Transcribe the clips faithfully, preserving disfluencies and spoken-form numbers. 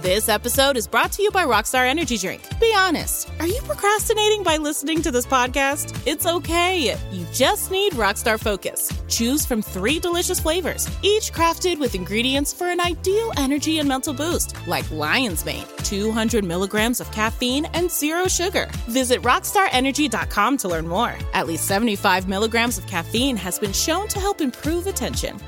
This episode is brought to you by Rockstar Energy Drink. Be honest, are you procrastinating by listening to this podcast? It's okay. You just need Rockstar Focus. Choose from three delicious flavors, each crafted with ingredients for an ideal energy and mental boost, like Lion's Mane, two hundred milligrams of caffeine and zero sugar. Visit rockstar energy dot com to learn more. At least seventy-five milligrams of caffeine has been shown to help improve attention.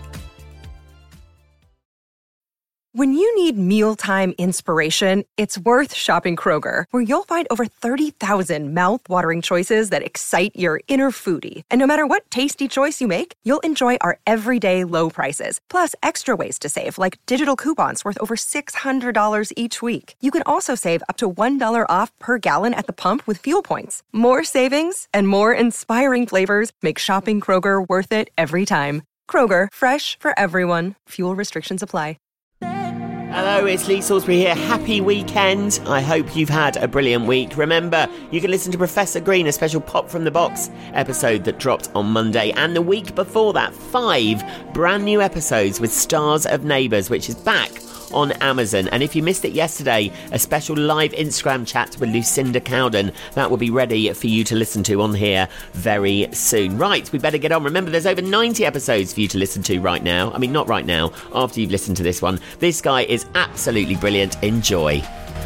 When you need mealtime inspiration, it's worth shopping Kroger, where you'll find over thirty thousand mouth-watering choices that excite your inner foodie. And no matter what tasty choice you make, you'll enjoy our everyday low prices, plus extra ways to save, like digital coupons worth over six hundred dollars each week. You can also save up to one dollar off per gallon at the pump with fuel points. More savings and more inspiring flavors make shopping Kroger worth it every time. Kroger, fresh for everyone. Fuel restrictions apply. Hello, it's Lee Salisbury here. Happy weekend. I hope you've had a brilliant week. Remember, you can listen to Professor Green, a special Pop from the Box episode that dropped on Monday. And the week before that, five brand new episodes with Stars of Neighbours, which is back on Amazon. And if you missed it yesterday, a special live Instagram chat with Lucinda Cowden, that will be ready for you to listen to on here very soon. Right, we better get on. Remember, there's over ninety episodes for you to listen to right now. I mean, not right now, after you've listened to this one. This guy is absolutely brilliant. Enjoy.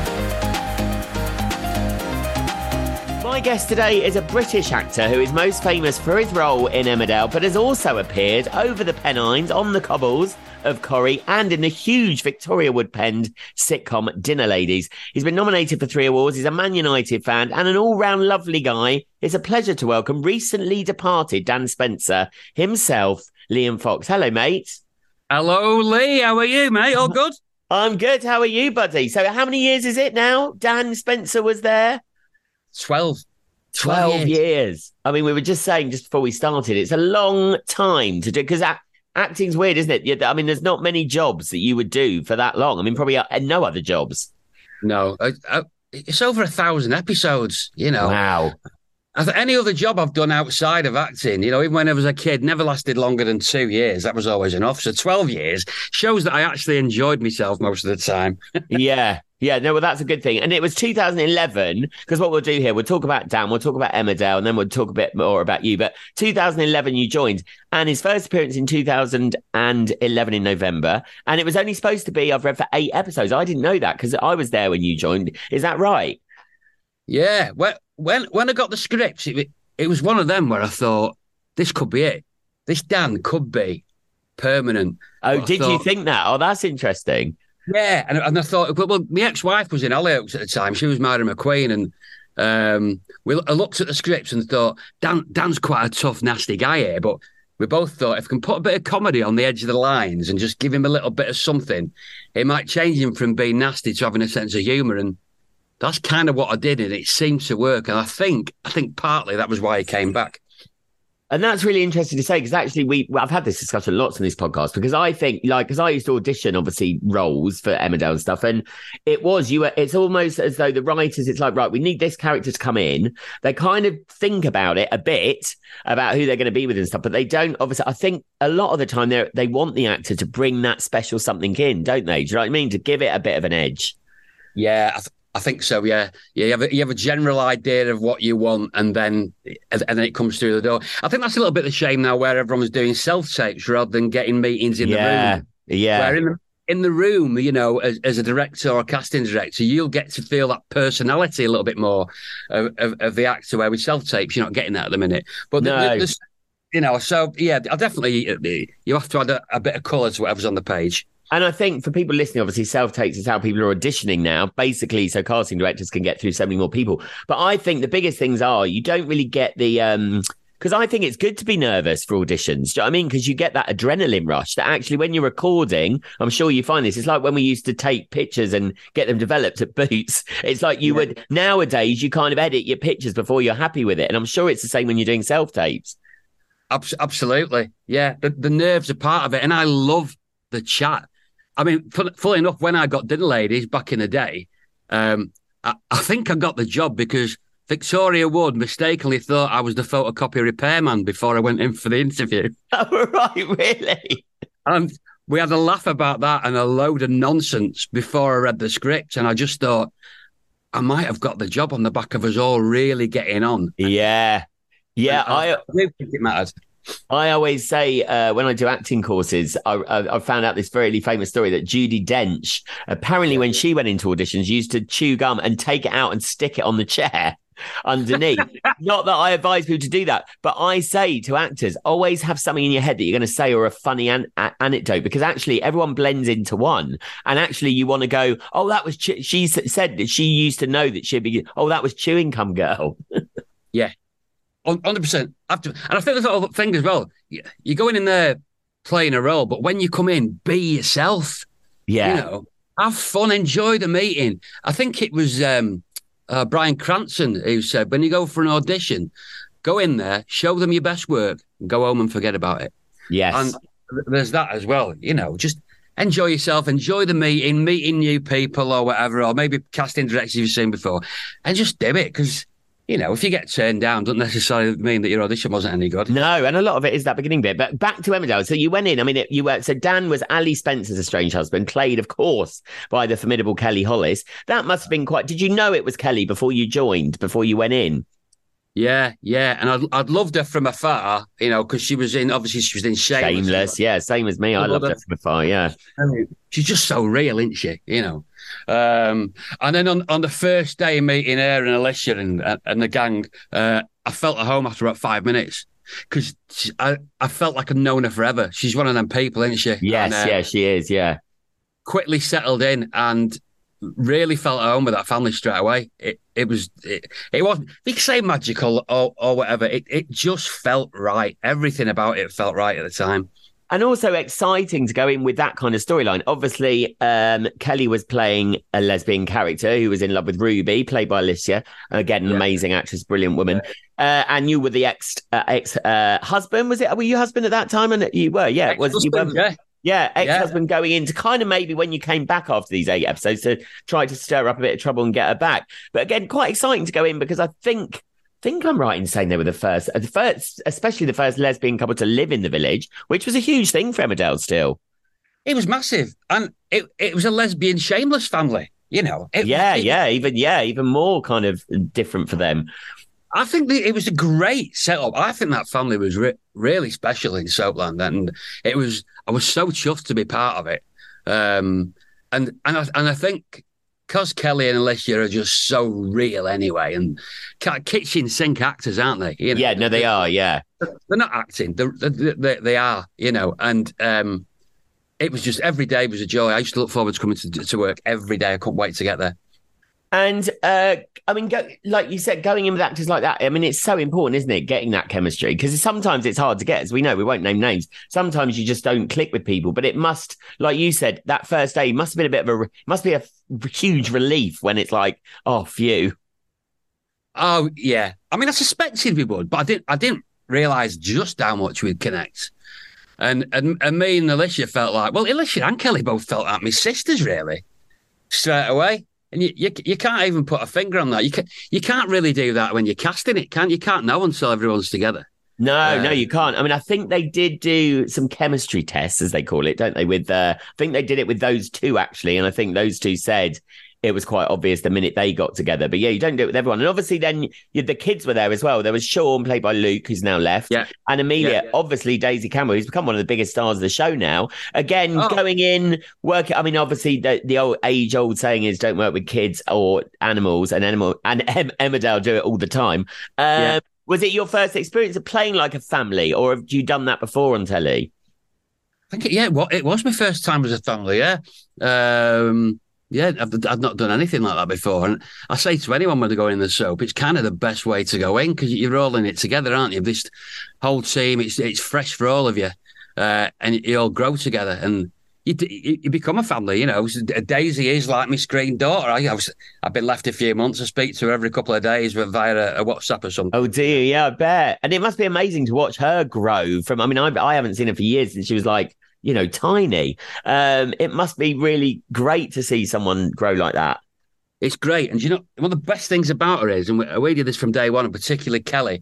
My guest today is a British actor who is most famous for his role in Emmerdale, but has also appeared over the Pennines, on the cobbles of Corrie, and in the huge Victoria Wood-penned sitcom Dinner Ladies. He's been nominated for three awards. He's a Man United fan and an all-round lovely guy. It's a pleasure to welcome recently departed Dan Spencer himself, Liam Fox. Hello, mate. Hello, Lee. How are you, mate? All good? I'm good. How are you, buddy? So how many years is it now Dan Spencer was there? Twelve. Twelve years. years. I mean, we were just saying just before we started, it's a long time to do, because that acting's weird, isn't it? I mean, there's not many jobs that you would do for that long. I mean, probably no other jobs. No, I, I, it's over a thousand episodes, you know. Wow. I th- any other job I've done outside of acting, you know, even when I was a kid, never lasted longer than two years. That was always enough. So twelve years shows that I actually enjoyed myself most of the time. Yeah. Yeah, no, well, that's a good thing. And it was two thousand eleven, because what we'll do here, we'll talk about Dan, we'll talk about Emmerdale, and then we'll talk a bit more about you. But two thousand eleven, you joined, and his first appearance in two thousand eleven in November. And it was only supposed to be, I've read, for eight episodes. I didn't know that, because I was there when you joined. Is that right? Yeah. When when, when I got the scripts, it, it was one of them where I thought, this could be it. This Dan could be permanent. Oh, but did thought, you think that? Oh, that's interesting. Yeah, and, and I thought, well, well, my ex-wife was in Hollyoaks at the time. She was Myra McQueen, and um, we, I looked at the scripts and thought, Dan, Dan's quite a tough, nasty guy here, but we both thought if we can put a bit of comedy on the edge of the lines and just give him a little bit of something, it might change him from being nasty to having a sense of humour, and that's kind of what I did, and it seemed to work, and I think, I think partly that was why he came back. And that's really interesting to say, because actually we I've had this discussion lots on this podcast, because I think, like, because I used to audition, obviously, roles for Emmerdale and stuff, and it was, you were, it's almost as though the writers, it's like, right, we need this character to come in. They kind of think about it a bit, about who they're going to be with and stuff, but they don't, obviously, I think a lot of the time they they want the actor to bring that special something in, don't they? Do you know what I mean? To give it a bit of an edge. Yeah, I th- I think so, yeah. Yeah, you have a, you have a general idea of what you want, and then and then it comes through the door. I think that's a little bit of a shame now, where everyone's doing self-tapes rather than getting meetings in yeah, the room. Yeah, Where in the, in the room, you know, as, as a director or a casting director, you'll get to feel that personality a little bit more of, of, of the actor, where with self-tapes, you're not getting that at the minute. But, no. the, the, the, you know, so, yeah, I definitely, you have to add a, a bit of colour to whatever's on the page. And I think for people listening, obviously, self-tapes is how people are auditioning now, basically, so casting directors can get through so many more people. But I think the biggest things are, you don't really get the... um because I think it's good to be nervous for auditions. Do you know what I mean? Because you get that adrenaline rush that actually when you're recording, I'm sure you find this, it's like when we used to take pictures and get them developed at Boots. It's like you yeah. would, nowadays, you kind of edit your pictures before you're happy with it. And I'm sure it's the same when you're doing self-tapes. Absolutely. Yeah, the, the nerves are part of it. And I love the chat. I mean, funnily enough, when I got Dinner Ladies back in the day, um, I, I think I got the job because Victoria Wood mistakenly thought I was the photocopy repairman before I went in for the interview. Oh, right, really? And we had a laugh about that and a load of nonsense before I read the script. And I just thought, I might have got the job on the back of us all really getting on. Yeah. Yeah. I, I, I do think it mattered. I always say uh, when I do acting courses, I, I, I found out this very famous story that Judi Dench, apparently when she went into auditions, used to chew gum and take it out and stick it on the chair underneath. Not that I advise people to do that, but I say to actors, always have something in your head that you're going to say or a funny an- a- anecdote, because actually everyone blends into one. And actually you want to go, oh, that was, che- she said that she used to know that she'd be, oh, that was chewing gum girl. Yeah. one hundred percent. And I think there's a little thing as well. You're going in there playing a role, but when you come in, be yourself. Yeah. You know, have fun, enjoy the meeting. I think it was um, uh, Bryan Cranston who said, when you go for an audition, go in there, show them your best work, and go home and forget about it. Yes. And there's that as well. You know, just enjoy yourself, enjoy the meeting, meeting new people or whatever, or maybe casting directors you've seen before, and just do it, because you know, if you get turned down, doesn't necessarily mean that your audition wasn't any good. No, and a lot of it is that beginning bit. But back to Emmerdale. So you went in. I mean, it, you were so Dan was Ali Spencer's estranged husband, played, of course, by the formidable Kelly Hollis. That must have been quite. Did you know it was Kelly before you joined? Before you went in? Yeah, yeah, and I'd, I'd loved her from afar, you know, because she was in. Obviously, she was in Shameless. Shameless, yeah, same as me. I, I loved her from afar. Yeah, she's just so real, isn't she? You know. Um, and then on, on the first day meeting her and Alicia and and the gang, uh, I felt at home after about five minutes because I, I felt like I'd known her forever. She's one of them people, isn't she? Yes, and, uh, yeah, she is. Yeah, quickly settled in and really felt at home with that family straight away. It it was it, it wasn't, you could say magical or or whatever. It it just felt right. Everything about it felt right at the time. And also exciting to go in with that kind of storyline. Obviously, um, Kelly was playing a lesbian character who was in love with Ruby, played by Alicia. Again, an yeah. amazing actress, brilliant woman. Yeah. Uh, and you were the ex uh, ex uh, husband. Was it? Were you husband at that time? And you were, yeah. Was you? Um, yeah. Yeah, ex-husband yeah. going in to kind of maybe when you came back after these eight episodes to try to stir up a bit of trouble and get her back. But again, quite exciting to go in because I think. think I'm right in saying they were the first, the first, especially the first lesbian couple to live in the village, which was a huge thing for Emmerdale still. It was massive. And it, it was a lesbian Shameless family, you know. It, yeah, it, yeah, even, yeah, even more kind of different for them. I think the, it was a great setup. I think that family was re- really special in Soapland. And it was, I was so chuffed to be part of it. Um, and, and, I, and I think, because Kelly and Alicia are just so real anyway, and kitchen sink actors, aren't they? You know, yeah, no, they are, yeah. They're not acting, they're, they they are, you know, and um, it was just, every day was a joy. I used to look forward to coming to, to work every day. I couldn't wait to get there. And, uh, I mean, go, like you said, going in with actors like that, I mean, it's so important, isn't it, getting that chemistry? Because sometimes it's hard to get, as we know, we won't name names. Sometimes you just don't click with people, but it must, like you said, that first day must have been a bit of a, must be a huge relief when it's like, oh, phew. Oh, yeah. I mean, I suspected we would, but I didn't, I didn't realise just how much we'd connect. And, and, and me and Alicia felt like, well, Alicia and Kelly both felt like my sisters, really, straight away. And you, you you can't even put a finger on that. You can you can't really do that when you're casting it, can you? Can't know until everyone's together. No, uh, no, you um, can't. I mean, I think they did do some chemistry tests, as they call it, don't they? With uh, I think they did it with those two actually, and I think those two said it was quite obvious the minute they got together. But yeah, you don't do it with everyone. And obviously, then you, the kids were there as well. There was Sean, played by Luke, who's now left, yeah. and Amelia. Yeah, yeah. Obviously, Daisy Campbell, who's become one of the biggest stars of the show now. Again, oh. going in, working. I mean, obviously, the, the old age-old saying is, "Don't work with kids or animals." And animal and em- Emmerdale do it all the time. Um, yeah. Was it your first experience of playing like a family, or have you done that before on telly? I think it, yeah, well, it was my first time as a family. Yeah. Um, Yeah, I've, I've not done anything like that before. And I say to anyone when they go in the soap, it's kind of the best way to go in because you're all in it together, aren't you? This whole team, it's it's fresh for all of you. Uh, and you all grow together and you, you become a family, you know. Daisy is like my screen daughter. I, I was, I've been left a few months. I speak to her every couple of days via a, a WhatsApp or something. Oh, dear. Yeah, I bet. And it must be amazing to watch her grow from, I mean, I, I haven't seen her for years since she was like, you know, tiny. Um, it must be really great to see someone grow like that. It's great. And you know, one of the best things about her is, and we, we did this from day one, and particularly Kelly,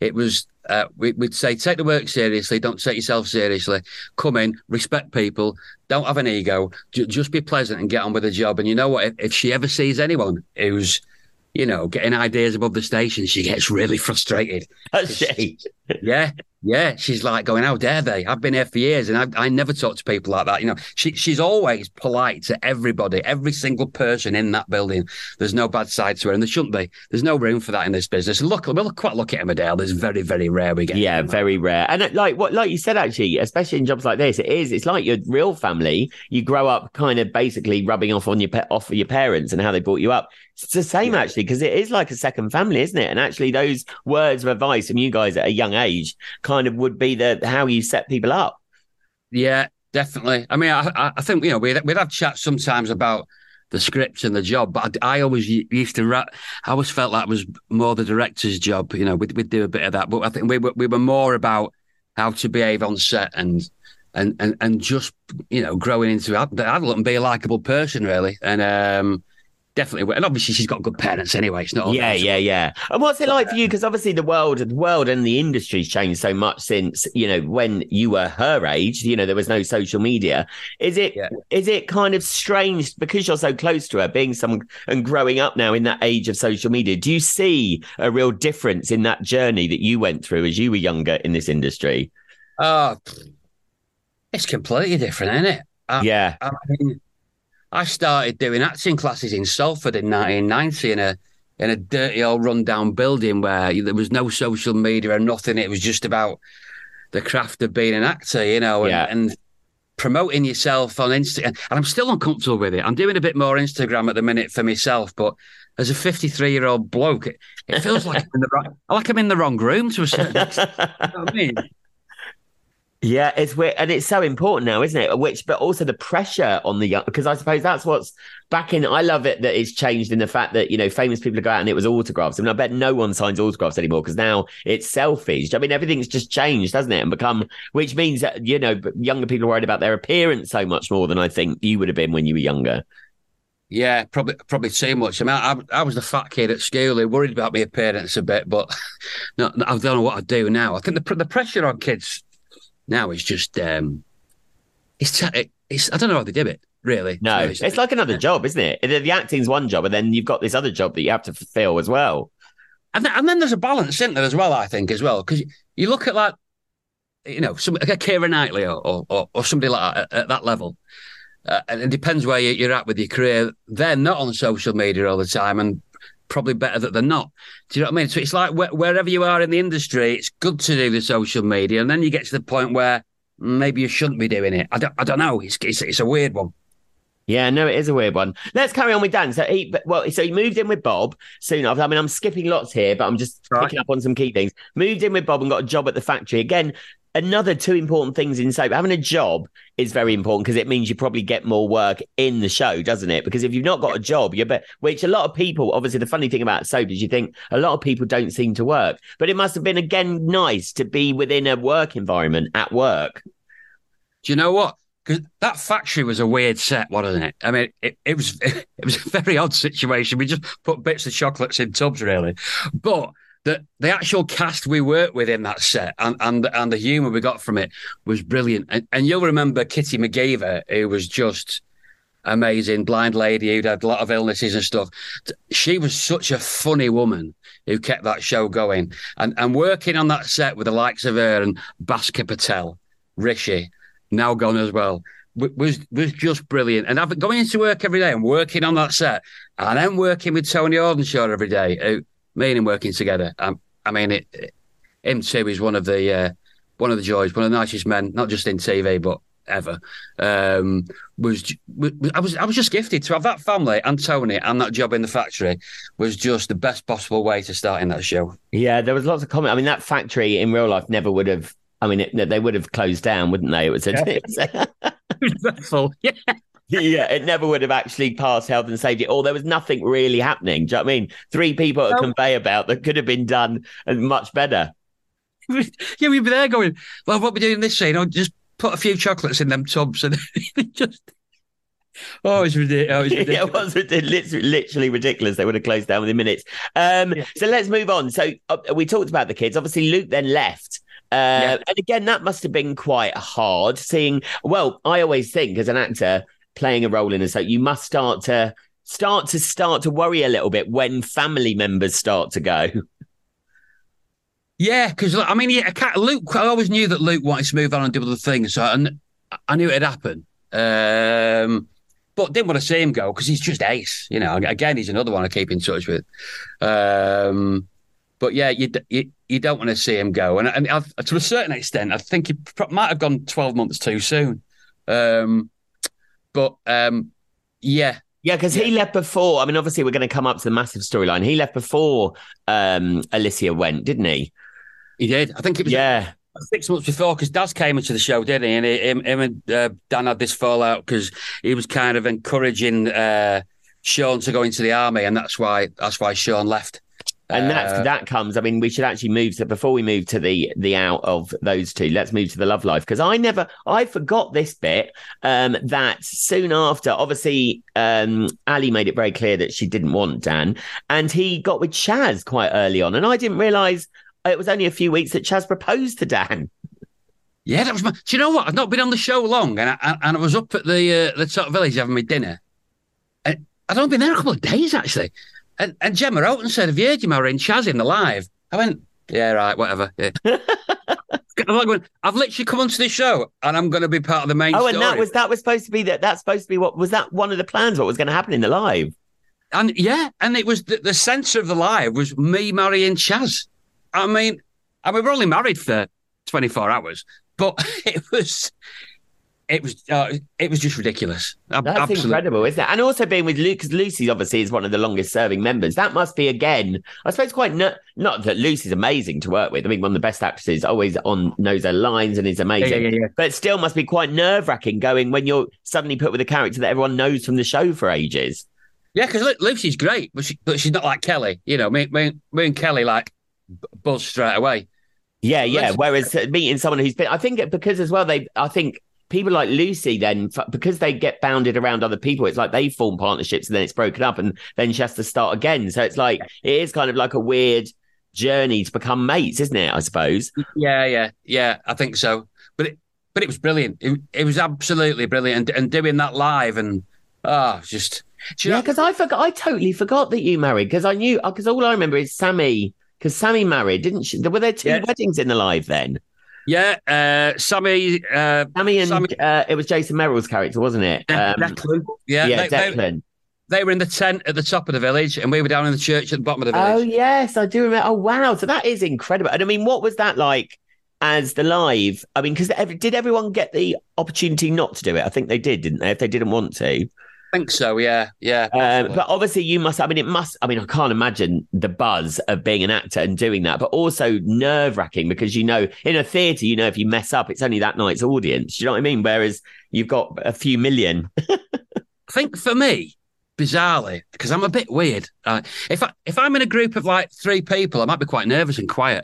It was, uh, we, we'd say, take the work seriously, don't take yourself seriously. Come in, respect people, don't have an ego, ju- just be pleasant and get on with the job. And you know what? If, if she ever sees anyone who's, you know, getting ideas above the station, she gets really frustrated. Does she? Yeah, yeah. She's like going, how dare they? I've been here for years and I, I never talk to people like that. You know, she, she's always polite to everybody, every single person in that building. There's no bad side to her, and there shouldn't be. There's no room for that in this business. And look, we're quite lucky at Emmerdale. There's very, very rare we get. Yeah, very rare. And it, like what, like you said, actually, especially in jobs like this, it is. It's like your real family. You grow up kind of basically rubbing off on your off of your parents and how they brought you up. It's the same, yeah. actually, because it is like a second family, isn't it? And actually, those words of advice from you guys at a young age kind of would be the how you set people up. Yeah, definitely. I mean, I, I think, you know, we'd, we'd have chats sometimes about the scripts and the job, but I, I always used to rap. I always felt like it was more the director's job. You know, we'd, we'd do a bit of that, but I think we were, we were more about how to behave on set and and and, and just, you know, growing into the adult and be a likable person, really. And um definitely, and obviously she's got good parents anyway. It's not yeah, yeah, yeah. And what's it like for you? Because obviously the world, the world and the industry's changed so much since, you know, when you were her age. You know, there was no social media. Is it yeah. is it kind of strange because you're so close to her, being someone and growing up now in that age of social media? Do you see a real difference in that journey that you went through as you were younger in this industry? Oh, it's completely different, isn't it? I, yeah. I mean, I started doing acting classes in Salford in nineteen ninety in a in a dirty old rundown building where there was no social media or nothing. It was just about the craft of being an actor, you know, and, yeah. and promoting yourself on Instagram. And I'm still uncomfortable with it. I'm doing a bit more Instagram at the minute for myself, but as a fifty-three-year-old bloke, it, it feels like I'm in the wrong, like I'm in the wrong room to a certain extent. You know what I mean? Yeah, it's weird, and it's so important now, isn't it? Which, but also the pressure on the young, because I suppose that's what's back in. I love it that it's changed in the fact that, you know, famous people go out and it was autographs. I mean, I bet no one signs autographs anymore because now it's selfies. I mean, everything's just changed, hasn't it? And become, which means that, you know, younger people are worried about their appearance so much more than I think you would have been when you were younger. Yeah, probably probably too much. I mean, I, I was the fat kid at school who worried about my appearance a bit, but no, I don't know what I do now. I think the the pressure on kids now is just um, it's it's I don't know how they do it really. No, it's, it's like another job, isn't it? The, the acting's one job, and then you've got this other job that you have to fulfill as well. And then, and then there's a balance, isn't there, as well? I think as well, because you look at like, you know, some like a Keira Knightley or, or or somebody like that at, at that level. Uh, and it depends where you're at with your career. They're not on social media all the time, and probably better that they're not. Do you know what I mean? So it's like wh- wherever you are in the industry, it's good to do the social media, and then you get to the point where maybe you shouldn't be doing it. I don't, I don't know. It's, it's it's a weird one. Yeah, no, it is a weird one. Let's carry on with Dan. So he, well, so he moved in with Bob soon after. I mean, I'm skipping lots here, but I'm just right. picking up on some key things. Moved in with Bob and got a job at the factory. Again, another two important things in soap. Having a job is very important because it means you probably get more work in the show, doesn't it? Because if you've not got a job, you're be- which a lot of people, obviously the funny thing about soap is you think a lot of people don't seem to work, but it must have been, again, nice to be within a work environment at work. Do you know what? Because that factory was a weird set, wasn't it? I mean, it, it was it was a very odd situation. We just put bits of chocolates in tubs, really. But the the actual cast we worked with in that set and and, and the humour we got from it was brilliant. And, and you'll remember Kitty McGeever, who was just amazing, blind lady who'd had a lot of illnesses and stuff. She was such a funny woman who kept that show going. And, and working on that set with the likes of her and Bhaskar Patel, Rishi, now gone as well, was was just brilliant. And I've going into work every day and working on that set, and then working with Tony Ordenshaw every day, who, me and him working together. Um, I mean, it, it, him too is one of the uh, one of the joys, one of the nicest men, not just in T V but ever. Um, was, was I was I was just gifted to have that family and Tony and that job in the factory was just the best possible way to start in that show. Yeah, there was lots of comment. I mean, that factory in real life never would have. I mean, it, they would have closed down, wouldn't they? It was a, yeah. It was dreadful. Yeah. Yeah, it never would have actually passed health and safety, or there was nothing really happening. Do you know what I mean? Three people at a conveyor belt that could have been done and much better. Yeah, we'd be there going, well, what are we doing in this scene? I'll just put a few chocolates in them tubs and just... Oh, it's ridiculous. Yeah, it was ridiculous. Literally ridiculous. They would have closed down within minutes. Um, yeah. So let's move on. So uh, we talked about the kids. Obviously, Luke then left. Uh, yeah. And again, that must have been quite hard seeing. Well, I always think as an actor playing a role in a soap, you must start to start to start to worry a little bit when family members start to go. Yeah, because I mean, yeah, Luke. I always knew that Luke wanted to move on and do other things, so I, I knew it'd happen. Um, but didn't want to see him go because he's just ace. You know, again, he's another one I keep in touch with. Um, but yeah, you, you you don't want to see him go, and, and I've, to a certain extent, I think he might have gone twelve months too soon. Um, but um, yeah. Yeah, because yeah. he left before. I mean, obviously, we're going to come up to the massive storyline. He left before um, Alicia went, didn't he? He did. I think it was yeah. six months before, because Daz came into the show, didn't he? And him, him and uh, Dan had this fallout because he was kind of encouraging uh, Sean to go into the army, and that's why that's why Sean left. And that's uh, that comes. I mean, we should actually move to before we move to the the out of those two. Let's move to the love life, because I never I forgot this bit. Um, that soon after, obviously, um, Ali made it very clear that she didn't want Dan, and he got with Chaz quite early on, and I didn't realise. It was only a few weeks that Chaz proposed to Dan. Yeah, that was my... Do you know what? I've not been on the show long, and I, and I was up at the uh, the top village having my dinner. And I'd only been there a couple of days, actually. And, and Gemma wrote and said, have you heard you marrying Chaz in the live? I went, yeah, right, whatever. Yeah. I'm like going, I've literally come onto this show, and I'm going to be part of the main Oh, story. and that was that was supposed to be that. That's supposed to be what was that one of the plans? What was going to happen in the live? And yeah, and it was the, the centre of the live was me marrying Chaz. I mean, I mean, we were only married for twenty-four hours, but it was, it was, uh, it was just ridiculous. That's Absolutely. incredible, isn't it? And also being with Luke, because Lucy obviously is one of the longest serving members. That must be again, I suppose, quite ner- not that Lucy's amazing to work with. I mean, one of the best actresses, always on knows her lines and is amazing. Yeah, yeah, yeah. But it still must be quite nerve wracking going when you're suddenly put with a character that everyone knows from the show for ages. Yeah, because Lucy's great, but she, but she's not like Kelly. You know, me, me, me and Kelly like. Buzz straight away. Yeah, yeah. Whereas meeting someone who's been, I think because as well, they, I think people like Lucy then, because they get bounded around other people, it's like they form partnerships and then it's broken up and then she has to start again. So it's like, it is kind of like a weird journey to become mates, isn't it? I suppose. Yeah, yeah, yeah. I think so. But it, but it was brilliant. It, it was absolutely brilliant. And, and doing that live and, oh, just. Yeah, because I forgot, I totally forgot that you married because I knew, because all I remember is Sammy. Because Sammy married, didn't she? Were there two yeah. weddings in the live then? Yeah, uh, Sammy. Uh, Sammy and Sammy, uh, it was Jason Merrill's character, wasn't it? Um, Declan. Yeah, yeah, they, Declan. They, they were in the tent at the top of the village, and we were down in the church at the bottom of the village. Oh yes, I do remember. Oh wow, so that is incredible. And I mean, what was that like as the live? I mean, because did everyone get the opportunity not to do it? I think they did, didn't they? If they didn't want to. I think so, yeah, yeah. Um, but obviously you must, I mean, it must, I mean, I can't imagine the buzz of being an actor and doing that, but also nerve wracking because, you know, in a theatre, you know, if you mess up, it's only that night's audience. Do you know what I mean? Whereas you've got a few million. I think for me, bizarrely, because I'm a bit weird. Uh, if, I, if I'm in a group of like three people, I might be quite nervous and quiet.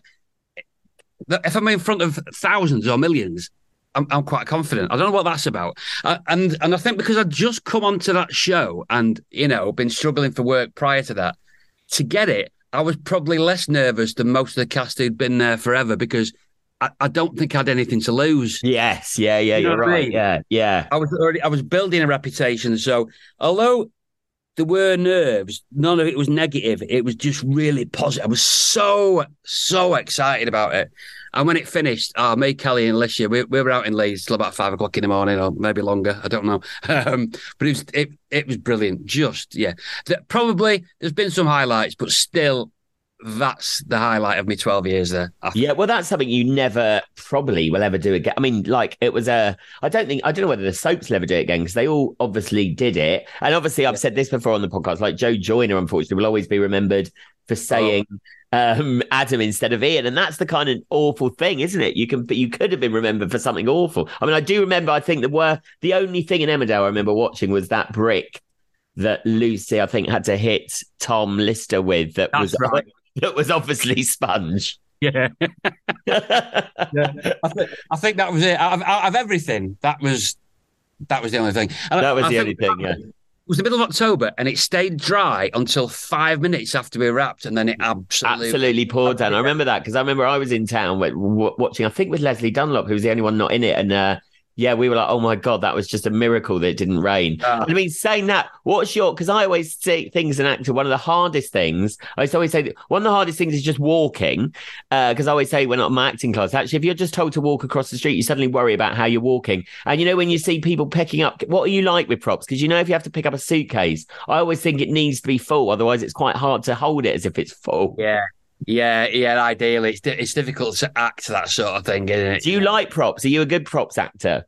If I'm in front of thousands or millions, I'm, I'm quite confident. I don't know what that's about. Uh, and and I think because I'd just come onto that show and, you know, been struggling for work prior to that, to get it, I was probably less nervous than most of the cast who'd been there forever because I, I don't think I had anything to lose. Yes, yeah, yeah, you know you're right. I mean? Yeah, yeah. I was already, I was building a reputation. So although there were nerves, none of it was negative. It was just really positive. I was so, so excited about it. And when it finished, oh, me, Kelly and Alicia, we, we were out in Leeds till about five o'clock in the morning or maybe longer. I don't know. Um, but it was it, it was brilliant. Just, yeah. The, probably there's been some highlights, but still, that's the highlight of me twelve years there. Yeah, well, that's something you never probably will ever do again. I mean, like it was a, I don't think, I don't know whether the soaps will ever do it again because they all obviously did it. And obviously I've yeah. said this before on the podcast, like Joe Joyner, unfortunately, will always be remembered for saying oh. um, Adam instead of Ian. And that's the kind of awful thing, isn't it? You can, but you could have been remembered for something awful. I mean, I do remember, I think there were, the only thing in Emmerdale I remember watching was that brick that Lucy, I think, had to hit Tom Lister with that that's was right. That was obviously Sponge. Yeah. yeah. I, th- I think that was it. Out of, out of everything, that was That was the only thing. And that I, was I the only think thing, yeah. It was the middle of October, and it stayed dry until five minutes after we wrapped, and then it absolutely absolutely poured down. I remember that because I remember I was in town w- watching, I think with Leslie Dunlop, who was the only one not in it, and uh, yeah, we were like, oh my God, that was just a miracle that it didn't rain. Uh, I mean, saying that, what's your, because I always say things as an actor, one of the hardest things, I used to always say, that one of the hardest things is just walking, because uh, I always say when I'm in my acting class, actually, if you're just told to walk across the street, you suddenly worry about how you're walking. And you know, when you see people picking up, what are you like with props? Because you know, if you have to pick up a suitcase, I always think it needs to be full, otherwise it's quite hard to hold it as if it's full. Yeah. Yeah, yeah, ideally. It's, it's difficult to act that sort of thing, isn't it? Do you like props? Are you a good props actor?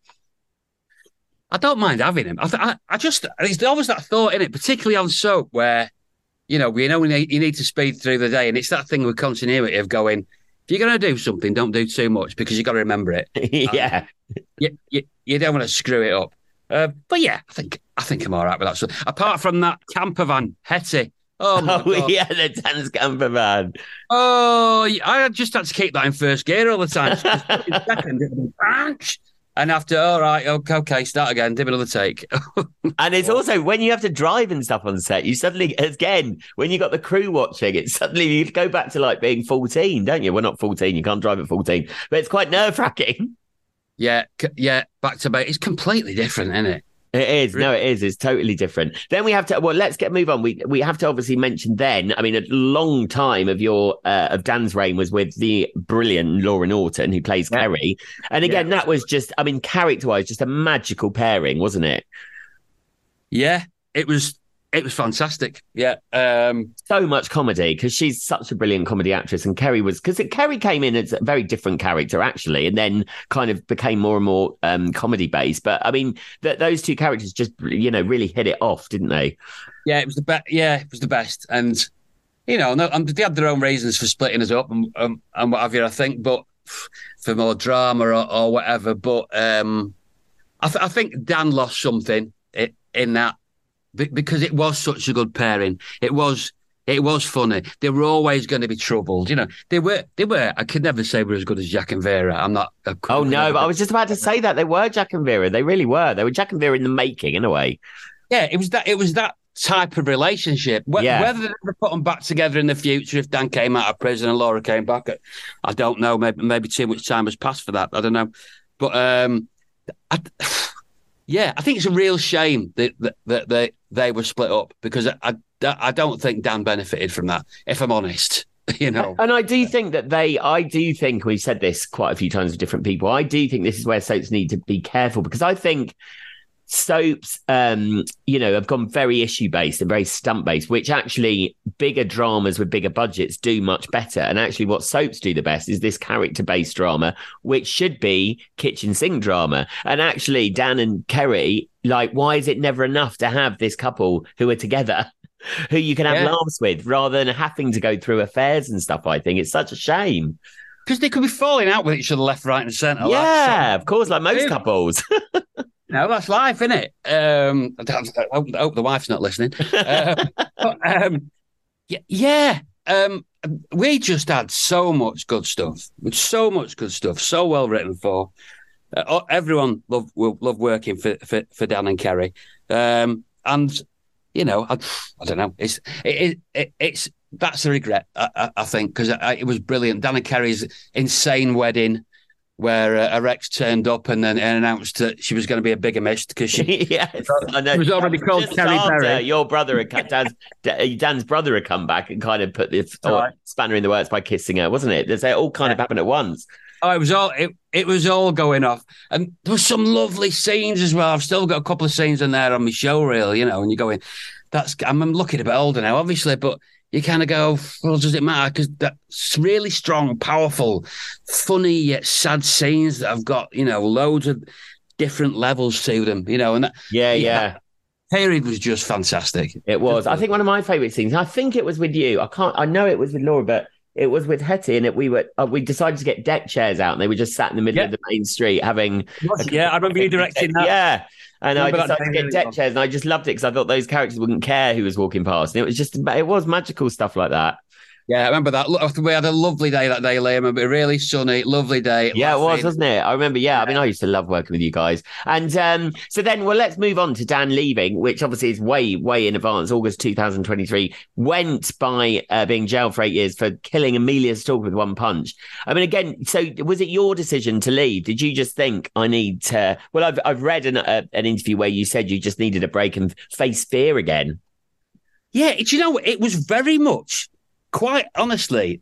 I don't mind having him. I, th- I, I just, there's always that thought in it, particularly on soap, where, you know, we know we need, you need to speed through the day. And it's that thing with continuity of going, if you're going to do something, don't do too much because you've got to remember it. yeah. You, you, you don't want to screw it up. Uh, but yeah, I think I think I'm all right with that. So, apart from that camper van, Hetty. Oh, my oh God. yeah, the Dan's camper van. Oh, I just had to keep that in first gear all the time. Second, and after, all right, okay, okay, start again, do another take. And it's also when you have to drive and stuff on set, you suddenly, again, when you got the crew watching, it's suddenly you go back to like being fourteen, don't you? We're not fourteen, you can't drive at fourteen, but it's quite nerve wracking. Yeah, yeah, back to back. It's completely different, isn't it? It is. No, it is. It's totally different. Then we have to, well, let's get move on. We we have to obviously mention then, I mean, a long time of your, uh, of Dan's reign was with the brilliant Laura Norton, who plays yeah. Kerry. And again, yeah. that was just, I mean, character-wise, just a magical pairing, wasn't it? Yeah, it was. It was fantastic. Yeah. Um, so much comedy because she's such a brilliant comedy actress. And Kerry was, because Kerry came in as a very different character, actually, and then kind of became more and more um, comedy based. But I mean, th- those two characters just, you know, really hit it off, didn't they? Yeah, it was the best. Yeah, it was the best. And, you know, no, they had their own reasons for splitting us up and, um, and what have you, I think, but for more drama or, or whatever. But um, I, th- I think Dan lost something in, in that. Because it was such a good pairing. It was it was funny. They were always going to be troubled. You know, they were, they were, I could never say we're as good as Jack and Vera. I'm not. Oh, no, but I was just about to say that. They were Jack and Vera. They really were. They were Jack and Vera in the making, in a way. Yeah, it was that It was that type of relationship. Wh- yeah. Whether they ever put them back together in the future, if Dan came out of prison and Laura came back, I don't know. Maybe, maybe too much time has passed for that. I don't know. But, um, I, yeah, I think it's a real shame that, that, that they, they were split up because I, I, I don't think Dan benefited from that, if I'm honest. You know, and I do think that they, I do think we've said this quite a few times with different people. I do think this is where soaps need to be careful because I think soaps, um, you know, have gone very issue based and very stunt based, which actually bigger dramas with bigger budgets do much better. And actually, what soaps do the best is this character based drama, which should be kitchen sink drama. And actually, Dan and Kerry, like, why is it never enough to have this couple who are together? Who you can have yeah. laughs with rather than having to go through affairs and stuff. I think it's such a shame. Because they could be falling out with each other left, right and centre. Yeah, like, of course, like most really? couples. No, that's life, isn't it? Um, I, hope, I hope the wife's not listening. uh, but, um, yeah, yeah um, we just had so much good stuff. So much good stuff. So well written for. Uh, everyone loved, loved working for, for, for Dan and Kerry. Um, and... You know, I, I don't know. It's it, it it's that's a regret, I, I, I think, because it was brilliant. Dan and Kerry's insane wedding, where uh, her ex turned up and then and announced that she was going to be a bigamist because she, yes, I know. She was already called Just Kerry Berry. Your brother, had, Dan's, Dan's brother, had come back and kind of put the right. spanner in the works by kissing her, wasn't it? They all kind yeah. of happened at once. Oh, it was all it, it was all going off, and there was some lovely scenes as well. I've still got a couple of scenes in there on my show reel, you know, and you're going, that's I'm, I'm looking a bit older now, obviously, but you kind of go, well, does it matter? Because that's really strong, powerful, funny yet sad scenes that have got, you know, loads of different levels to them, you know, and that, yeah, yeah. That period was just fantastic. It was. I think one of my favourite scenes. I think it was with you. I can't. I know it was with Laura, but. It was with Hetty, and it, we were uh, we decided to get deck chairs out, and they were just sat in the middle yeah. of the main street having. Yeah, I remember you directing that. Yeah, and I, I decided to get deck well. chairs, and I just loved it because I thought those characters wouldn't care who was walking past. And it was just, it was magical stuff like that. Yeah, I remember that. Look, we had a lovely day that day, Liam. I remember, really sunny, lovely day. Yeah, laughing. it was, wasn't it? I remember, yeah. I mean, I used to love working with you guys. And um, so then, well, let's move on to Dan leaving, which obviously is way, way in advance. August two thousand twenty-three, went by uh, being jailed for eight years for killing Amelia Stalk with one punch. I mean, again, so was it your decision to leave? Did you just think, I need to... Well, I've, I've read an, uh, an interview where you said you just needed a break and face fear again. Yeah, do you know, it was very much... Quite honestly,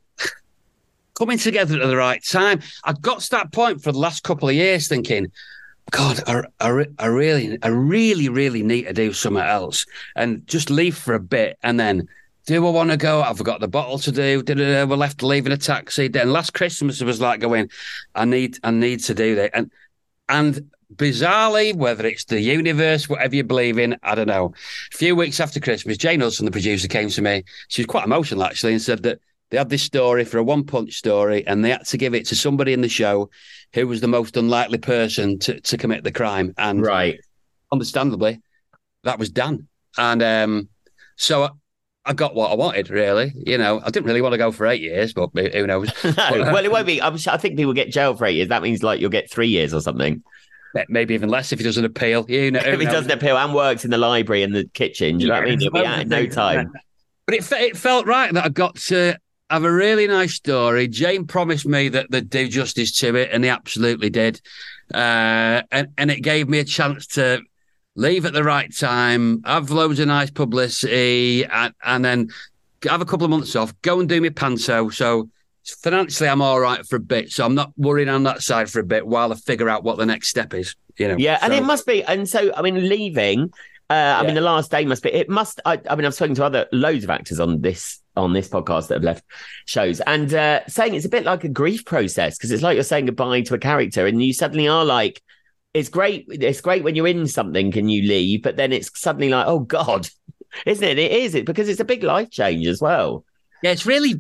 coming together at the right time. I'd got to that point for the last couple of years thinking, God, I, I, I really, I really, really need to do something else and just leave for a bit. And then, do I want to go? I've got the bottle to do. Da-da-da. We're left leaving a taxi. Then last Christmas, it was like going, I need, I need to do that. And, and bizarrely, whether it's the universe, whatever you believe in, I don't know. A few weeks after Christmas, Jane Hudson, the producer, came to me. She was quite emotional, actually, and said that they had this story for a one-punch story, and they had to give it to somebody in the show who was the most unlikely person to, to commit the crime. And right, understandably, that was Dan. And um, so I, I got what I wanted, really. You know, I didn't really want to go for eight years, but who knows? no, but, uh, well, it won't be. I'm sure, I think people get jailed for eight years. That means like you'll get three years or something. Maybe even less if he doesn't appeal. You know, if he doesn't appeal and works in the library and the kitchen, do you yeah, know what I mean? He'll be out in no time. But it it felt right that I got to have a really nice story. Jane promised me that they'd do justice to it, and they absolutely did. Uh, and, and it gave me a chance to leave at the right time, have loads of nice publicity, and, and then have a couple of months off, go and do my panto. So financially, I'm all right for a bit, so I'm not worrying on that side for a bit while I figure out what the next step is. You know, yeah, so. And it must be. And so, I mean, leaving. Uh, I yeah. mean, the last day must be. It must. I, I mean, I've spoken to other loads of actors on this on this podcast that have left shows, and uh, saying it's a bit like a grief process because it's like you're saying goodbye to a character, and you suddenly are like, it's great. It's great when you're in something and you leave, but then it's suddenly like, oh God, isn't it? It is it because it's a big life change as well. Yeah, it's really.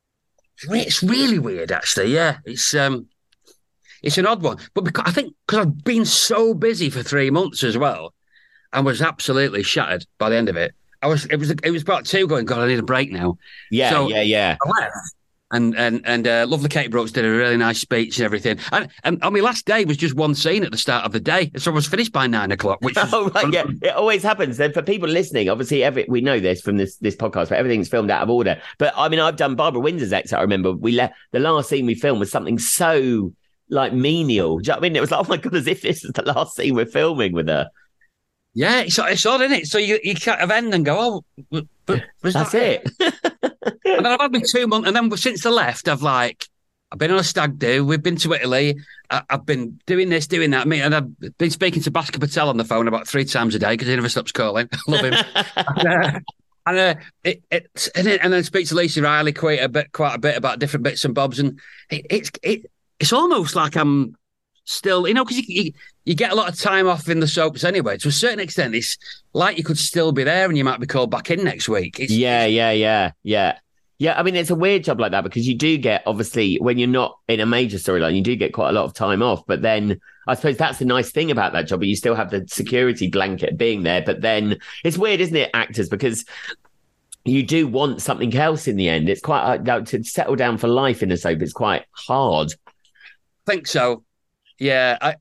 It's really weird, actually. Yeah, it's um, it's an odd one, but because I think because I've been so busy for three months as well, and was absolutely shattered by the end of it. I was, it was, it was about two going. God, I need a break now. Yeah, so yeah, yeah. I left, and and and uh, lovely Kate Brooks did a really nice speech and everything. And and on my last day was just one scene at the start of the day, so I was finished by nine o'clock. Which was, oh right, yeah, it always happens. Then for people listening, obviously, every we know this from this this podcast, but everything's filmed out of order. But I mean, I've done Barbara Windsor's exit. I remember we left the last scene we filmed was something so like menial. Do you know what I mean? It was like, oh my God, as if this is the last scene we're filming with her. Yeah, it's, it's odd, isn't it? So you you kind of end and go, oh, but was that's that it. And then I've had me two months, and then since I left, I've like I've been on a stag do. We've been to Italy. I, I've been doing this, doing that. I mean, and I've been speaking to Bhaskar Patel on the phone about three times a day because he never stops calling. I love him. and uh, and, uh, it, it, and, then, and then speak to Lisa Riley quite a bit, quite a bit about different bits and bobs, and it, it's it, it's almost like I'm. Still, you know, because you, you you get a lot of time off in the soaps anyway. To a certain extent, it's like you could still be there and you might be called back in next week. It's, yeah, yeah, yeah, yeah. Yeah, I mean, it's a weird job like that because you do get, obviously, when you're not in a major storyline, you do get quite a lot of time off. But then I suppose that's the nice thing about that job. But you still have the security blanket being there. But then it's weird, isn't it, actors? Because you do want something else in the end. It's quite, uh, to settle down for life in a soap, it's quite hard. I think so. Yeah, I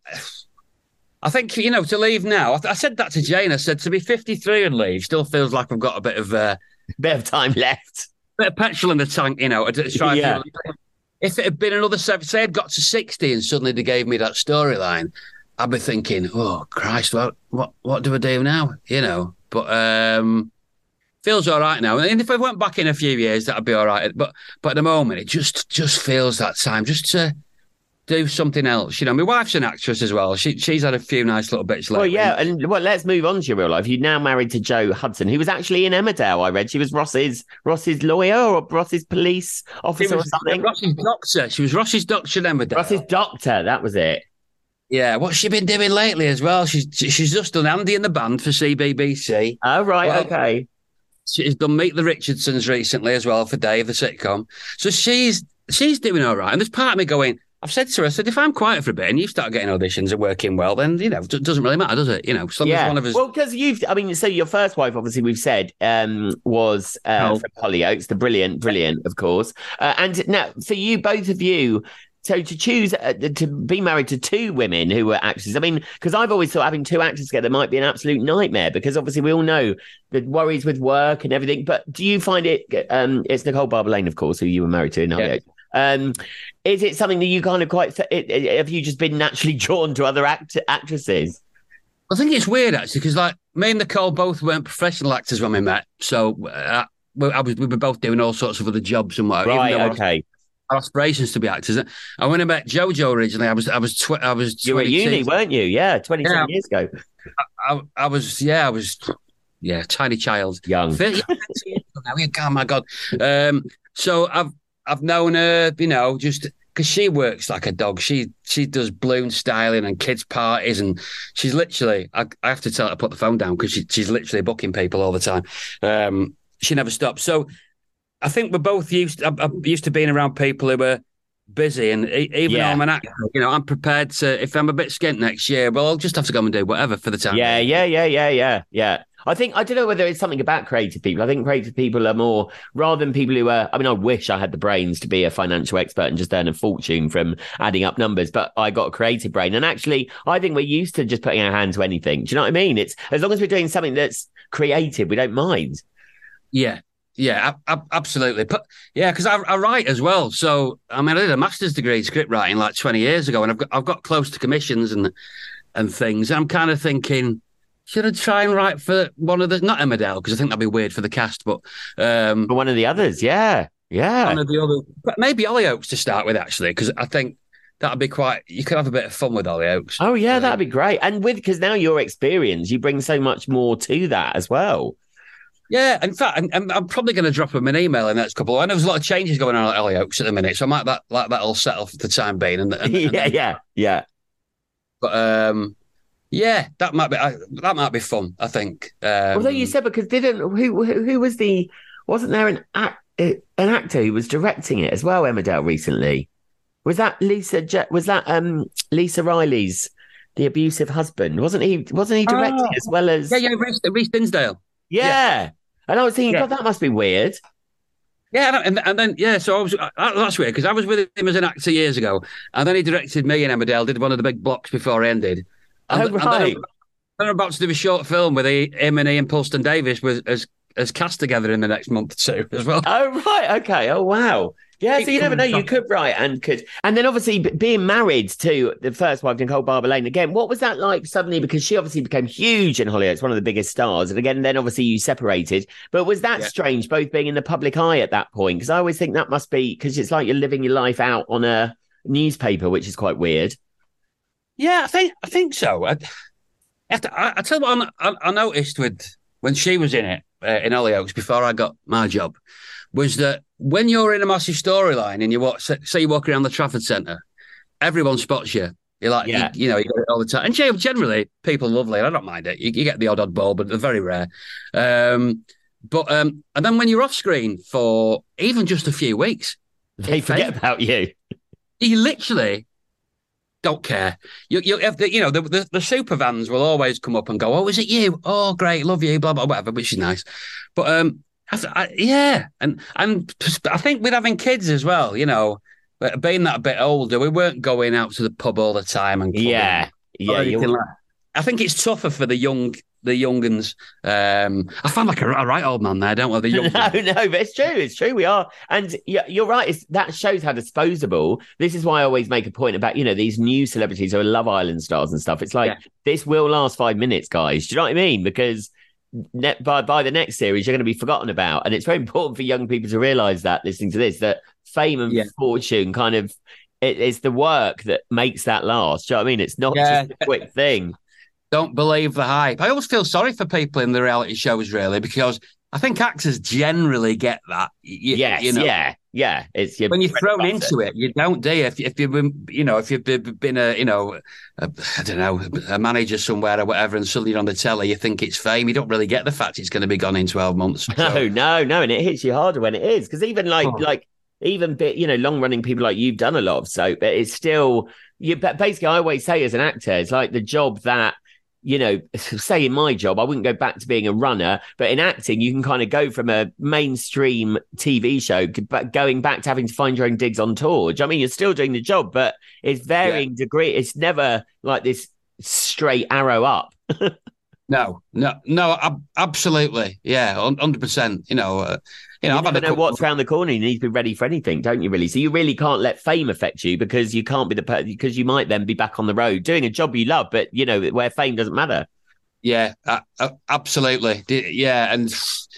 I think, you know, to leave now, I, th- I said that to Jane. I said, to be fifty-three and leave still feels like I've got a bit of uh, bit of time left. Bit of petrol in the tank, you know. To try yeah. to, if it had been another seven, say I'd got to sixty and suddenly they gave me that storyline, I'd be thinking, oh, Christ, what, what, what do I do now? You know, but um, feels all right now. And if I went back in a few years, that'd be all right. But but at the moment, it just just feels that time just to do something else. You know, my wife's an actress as well. She she's had a few nice little bits lately. Well, yeah, and well, let's move on to your real life. You're now married to Jo Hudson, who was actually in Emmerdale. I read she was Ross's Ross's lawyer or Ross's police officer was, or something. Ross's doctor. She was Ross's doctor in Emmerdale. Ross's doctor. That was it. Yeah, what's she been doing lately as well? She's she's just done Andy and the Band for C B B C. Oh right, well, okay. She's done Meet the Richardsons recently as well for Dave, the sitcom. So she's she's doing all right. And there's part of me going, I've said to her, I said, if I'm quiet for a bit and you start getting auditions and working well, then, you know, it doesn't really matter, does it? You know, as long yeah. as one of us... Well, because you've, I mean, so your first wife, obviously, we've said, um, was uh, Oh. from Hollyoaks, the brilliant, brilliant, of course. Uh, and now, for you, both of you, so to choose uh, to be married to two women who were actors, I mean, because I've always thought having two actors together might be an absolute nightmare, because obviously we all know the worries with work and everything. But do you find it, um, it's Nicole Barber Lane, of course, who you were married to in Hollyoaks. Yeah. Um, is it something that you kind of quite, it, it, have you just been naturally drawn to other act- actresses? I think it's weird, actually, because like me and Nicole both weren't professional actors when we met. So uh, I was, we were both doing all sorts of other jobs and whatever. Right, okay. Our aspirations to be actors. And when I met Jojo originally, I was, I was, tw- I was. You were at uni, weren't you? Yeah, twenty-seven yeah, years ago. I, I, I was, yeah, I was, yeah, tiny child, young. thirty, years ago now. Oh my God. Um, so I've, I've known her, you know, just because she works like a dog. She she does balloon styling and kids' parties, and she's literally, I, I have to tell her to put the phone down because she, she's literally booking people all the time. Um, she never stops. So I think we're both used to, I'm used to being around people who are busy, and even yeah. though I'm an actor, you know, I'm prepared to, if I'm a bit skint next year, well, I'll just have to go and do whatever for the time. Yeah, yeah, yeah, yeah, yeah, yeah. I think, I don't know whether it's something about creative people. I think creative people are more, rather than people who are, I mean, I wish I had the brains to be a financial expert and just earn a fortune from adding up numbers, but I got a creative brain. And actually, I think we're used to just putting our hand to anything. Do you know what I mean? It's, as long as we're doing something that's creative, we don't mind. Yeah. Yeah, I, I, absolutely. But yeah, because I, I write as well. So I mean, I did a master's degree in script writing like twenty years ago, and I've got I've got close to commissions and and things. And I'm kind of thinking, should I try and write for one of the, not Emmerdale, because I think that'd be weird for the cast, but um, for one of the others, yeah, yeah, one of the other, but maybe Hollyoaks to start with, actually, because I think that'd be quite. You could have a bit of fun with Hollyoaks. Oh yeah, that'd be great. And with, because now your experience, you bring so much more to that as well. Yeah, in fact, I'm, I'm probably going to drop him an email in the next couple. I know there's a lot of changes going on at Hollyoaks at the minute, so I might that like that'll settle for the time being. And, and, and yeah, yeah, yeah. But um, yeah, that might be I, that might be fun. I think. Um, Although you said, because didn't who who, who was the wasn't there an act, an actor who was directing it as well? Emmerdale recently, was that Lisa? Was that um Lisa Riley's the abusive husband? Wasn't he? Wasn't he directing oh, as well as? Yeah, yeah, Reece, Reece Dinsdale. Yeah. yeah. And I was thinking, yeah. God, that must be weird. Yeah, and, and then, yeah, so I was, that's weird, because I was with him as an actor years ago, and then he directed me in Emmerdale, did one of the big blocks before it ended. And, oh, right. And then, then I'm about to do a short film with him and Ian Pulston Davis was, as, as cast together in the next month or two as well. Oh, right, okay, oh, wow. Yeah, so you never know, you could write and could. And then obviously being married to the first wife, Nicole Barber Lane, again, what was that like suddenly? Because she obviously became huge in Hollyoaks, one of the biggest stars. And again, then obviously you separated. But was that yeah. strange, both being in the public eye at that point? Because I always think that must be, because it's like you're living your life out on a newspaper, which is quite weird. Yeah, I think I think so. I, I, I tell you what I, I noticed with when she was in it, uh, in Hollyoaks, before I got my job, was that when you're in a massive storyline and you walk, say you walk around the Trafford Centre, everyone spots you. You're like, yeah. you, you know, you get it all the time. And generally, people are lovely. I don't mind it. You, you get the odd oddball, but they're very rare. Um, but um, and then when you're off screen for even just a few weeks, they forget about you. You literally don't care. You, you have the, you know, the, the the super vans will always come up and go, "Oh, is it you? Oh, great, love you," blah blah whatever, which is nice. But um. I, I, yeah, and and I think with having kids as well, you know, being that a bit older, we weren't going out to the pub all the time and clubbing, yeah, yeah. Like. I think it's tougher for the young, the younguns. Um, I found like a, a right old man there, don't I? The young no, no, but it's true. It's true. We are, and you're right. It's, that shows how disposable. This is why I always make a point about, you know, these new celebrities who are Love Island stars and stuff. It's like yeah. this will last five minutes, guys. Do you know what I mean? Because Net, by by the next series, you're going to be forgotten about, and it's very important for young people to realise that listening to this, that fame and yeah. fortune kind of it, it's the work that makes that last. Do you know what I mean? It's not yeah. just a quick thing. Don't believe the hype. I always feel sorry for people in the reality shows, really, because I think actors generally get that. You, yes, you know, yeah, yeah. It's when you're thrown into it. it, you don't do. If if you've been, you know, if you've been a, you know, a, I don't know, a manager somewhere or whatever, and suddenly you're on the telly, you think it's fame. You don't really get the fact it's going to be gone in twelve months. So. No, no, no, and it hits you harder when it is, because even like oh. like even bit, you know, long running people like you've done a lot of soap, but it's still, you basically, I always say as an actor, it's like the job that, you know, say in my job, I wouldn't go back to being a runner, but in acting, you can kind of go from a mainstream T V show to going back to having to find your own digs on tour. Do you know what I mean? You're still doing the job, but it's varying yeah. degree. It's never like this straight arrow up. No, no, no, ab- absolutely. Yeah, one hundred percent. You know, uh, you know, you I've never had a know couple... what's around the corner. You need to be ready for anything, don't you, really? So you really can't let fame affect you because you can't be the person, because you might then be back on the road doing a job you love, but, you know, where fame doesn't matter. Yeah, uh, uh, absolutely. Yeah, and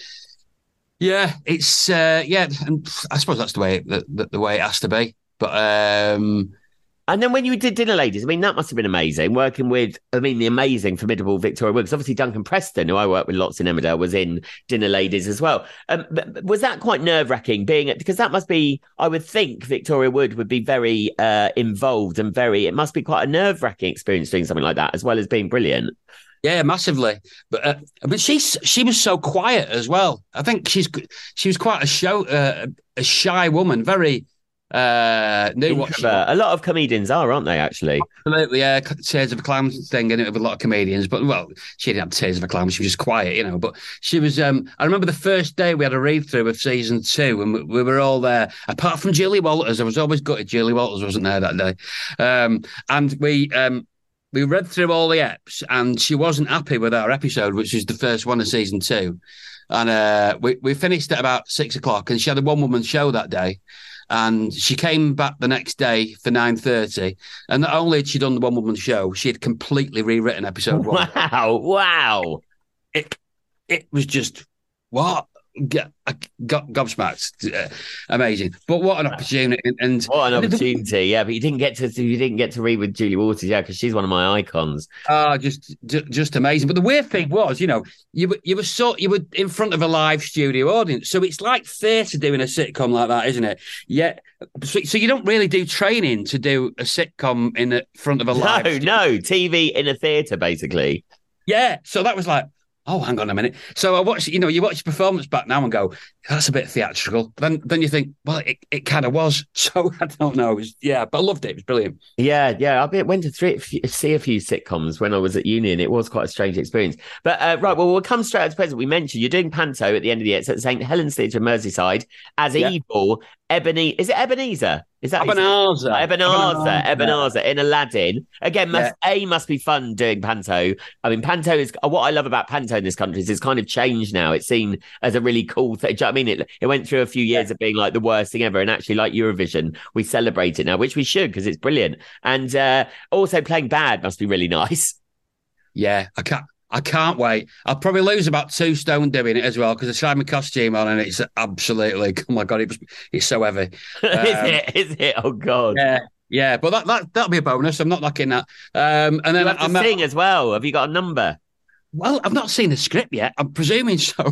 yeah, it's, uh, yeah, and I suppose that's the way, the, the, the way it has to be. But, um, and then when you did Dinner Ladies, I mean, that must have been amazing working with, I mean, the amazing, formidable Victoria Wood. Because obviously Duncan Preston, who I work with lots in Emmerdale, was in Dinner Ladies as well. Um, but was that quite nerve-wracking being, because that must be, I would think Victoria Wood would be very uh, involved and very, it must be quite a nerve-wracking experience doing something like that, as well as being brilliant. Yeah, massively. But uh, but she's she was so quiet as well. I think she's she was quite a show uh, a shy woman, very uh knew what she a lot of comedians are, aren't they, actually? Absolutely, yeah. Tears of a Clown thing in it with a lot of comedians, but well, she didn't have tears of a clown, she was just quiet, you know. But she was um I remember the first day we had a read through of season two, and we, we were all there apart from Julie Walters. I was always gutted Julie Walters wasn't there that day. Um and we um we read through all the eps, and she wasn't happy with our episode, which was the first one of season two. And uh we, we finished at about six o'clock, and she had a one woman show that day. And she came back the next day for nine thirty. And not only had she done the one woman show, she had completely rewritten episode one. Wow, wow. It it was just, what? Get, I got gobsmacked. Uh, amazing. But what an opportunity. And what an opportunity, yeah. But you didn't get to you didn't get to read with Julie Walters, yeah, because she's one of my icons. Oh, just just amazing. But the weird thing was, you know, you were you were so you were in front of a live studio audience. So it's like theatre doing a sitcom like that, isn't it? Yeah. So, so you don't really do training to do a sitcom in the front of a live No, studio. no, T V in a theatre, basically. Yeah. So that was like, oh, hang on a minute. So I watch, you know, you watch the performance back now and go, that's a bit theatrical. Then then you think, well, it, it kind of was. So I don't know. It was, yeah, but I loved it. It was brilliant. Yeah, yeah. I went to three, see a few sitcoms when I was at uni, and it was quite a strange experience. But uh, right, well, we'll come straight out to present. We mentioned you're doing Panto at the end of the year. It's at Saint Helens Theatre in Merseyside as yeah. Evil. Ebony, is it Ebenezer? Is that Ebenezer? Ebenezer, Ebenezer, Ebenezer in Aladdin. Again, must, yeah. A, must be fun doing Panto. I mean, Panto is, what I love about Panto in this country is it's kind of changed now. It's seen as a really cool thing. Do you know what I mean? It, it went through a few years yeah. of being like the worst thing ever. And actually, like Eurovision, we celebrate it now, which we should because it's brilliant. And uh, also playing bad must be really nice. Yeah, I can't. I can't wait. I'll probably lose about two stone doing it as well because I tried my costume on and it's absolutely, oh my God, it was, it's so heavy. Um, is it? Is it? Oh God. Yeah, yeah. But that, that, that'll be a bonus. I'm not knocking that. Um, and then you have to I'm sing as well. Have you got a number? Well, I've not seen the script yet. I'm presuming so.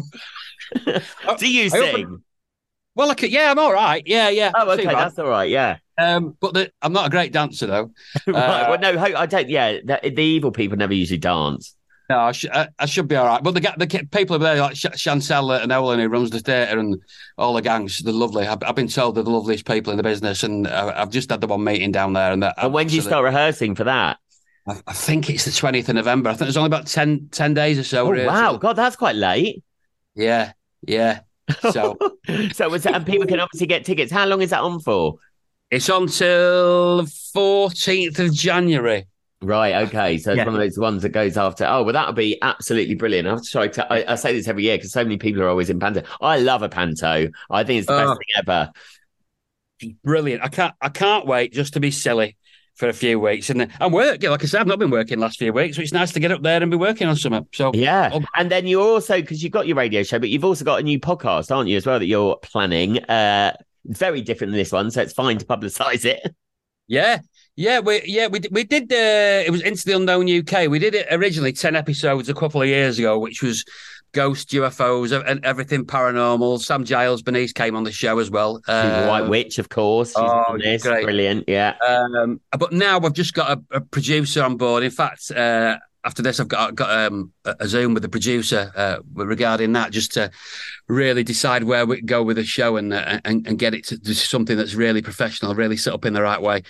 Do you I sing? Open, well, I could, yeah, I'm all right. Yeah, yeah. Oh, okay. That's all right. Yeah. Um, but the, I'm not a great dancer though. right. Uh, well, no, I don't. Yeah. The, the evil people never usually dance. No, I, sh- I, I should be all right. But the the people over there, like Sh- Chancel and Owen, who runs the theatre, and all the gangs, they're lovely. I've, I've been told they're the loveliest people in the business, and I, I've just had the one meeting down there. And, and when do you start rehearsing for that? I, I think it's the twentieth of November. I think there's only about ten, ten days or so. Oh, wow. God, that's quite late. Yeah, yeah. So, so was that, and people can obviously get tickets. How long is that on for? It's on till fourteenth of January. Right, okay. So it's yeah. one of those ones that goes after. Oh, well, that would be absolutely brilliant. I have to try to. I, I say this every year because so many people are always in Panto. I love a Panto. I think it's the oh, best thing ever. Brilliant. I can't. I can't wait just to be silly for a few weeks and and work. Yeah, like I said, I've not been working the last few weeks, so it's nice to get up there and be working on something. So yeah, I'll... and then you're also because you've got your radio show, but you've also got a new podcast, aren't you, as well that you're planning? Uh, very different than this one, so it's fine to publicise it. Yeah. Yeah, we yeah we we did. Uh, it was Into the Unknown U K. We did it originally ten episodes a couple of years ago, which was ghosts, U F Os, and everything paranormal. Sam Giles Bernice came on the show as well. Uh, White Witch, of course. She's oh, on this. Great. Brilliant, yeah. Um, but now I've just got a, a producer on board. In fact, uh, after this, I've got got um, a Zoom with the producer uh, regarding that, just to really decide where we go with the show and uh, and, and get it to, to something that's really professional, really set up in the right way.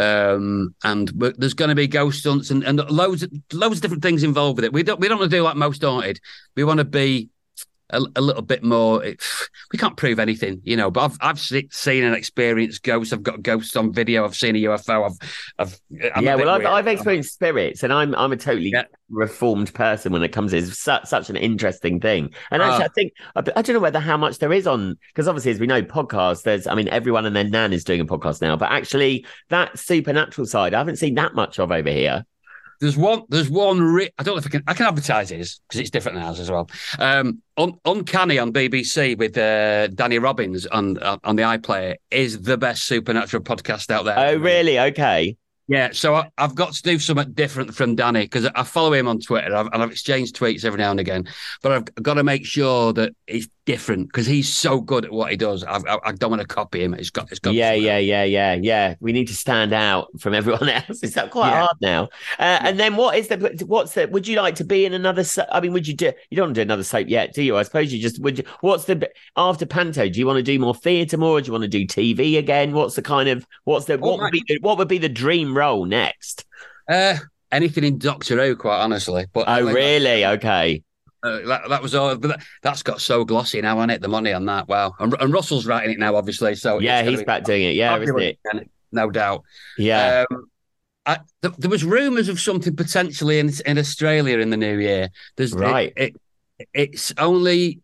Um, and there's going to be ghost hunts and, and loads loads of different things involved with it. We don't we don't want to do like Most Haunted. We want to be A, a little bit more. It, we can't prove anything, you know. But I've I've seen and experienced ghosts. I've got ghosts on video. I've seen a U F O. I've I've I'm yeah. Well, I've, weird. I've experienced spirits, and I'm I'm a totally yeah. reformed person when it comes to it. It's such such an interesting thing. And actually, uh, I think I, I don't know whether how much there is on, because obviously, as we know, podcasts. There's I mean, everyone and their nan is doing a podcast now. But actually, that supernatural side, I haven't seen that much of over here. There's one. There's one. Re- I don't know if I can. I can advertise this because it's different than ours as well. Um, Un- Uncanny on B B C with uh, Danny Robbins on uh, on the iPlayer is the best supernatural podcast out there. Oh, really? Okay. Yeah, so I, I've got to do something different from Danny because I follow him on Twitter I've, and I've exchanged tweets every now and again. But I've got to make sure that it's different because he's so good at what he does. I've, I, I don't want to copy him. It's got, it's got. Yeah, yeah, yeah, yeah, yeah. We need to stand out from everyone else. Is that quite yeah. hard now? Uh, and then what is the? What's the? Would you like to be in another? I mean, would you do? You don't want to do another soap yet, do you? I suppose you just would. You, what's the after Panto? Do you want to do more theatre more? Or do you want to do T V again? What's the kind of? What's the? Oh, what would be? The, what would be the dream role next? Uh, anything in Doctor Who, quite honestly. But oh, like, really? Okay. Uh, that, that was all, but that, that's got so glossy now, hasn't it? The money on that, wow. And, and Russell's writing it now, obviously. So yeah, he's back doing it. Yeah, isn't it? No doubt. Yeah. Um, I, th- there was rumours of something potentially in in Australia in the new year. There's right. It, it, it's only.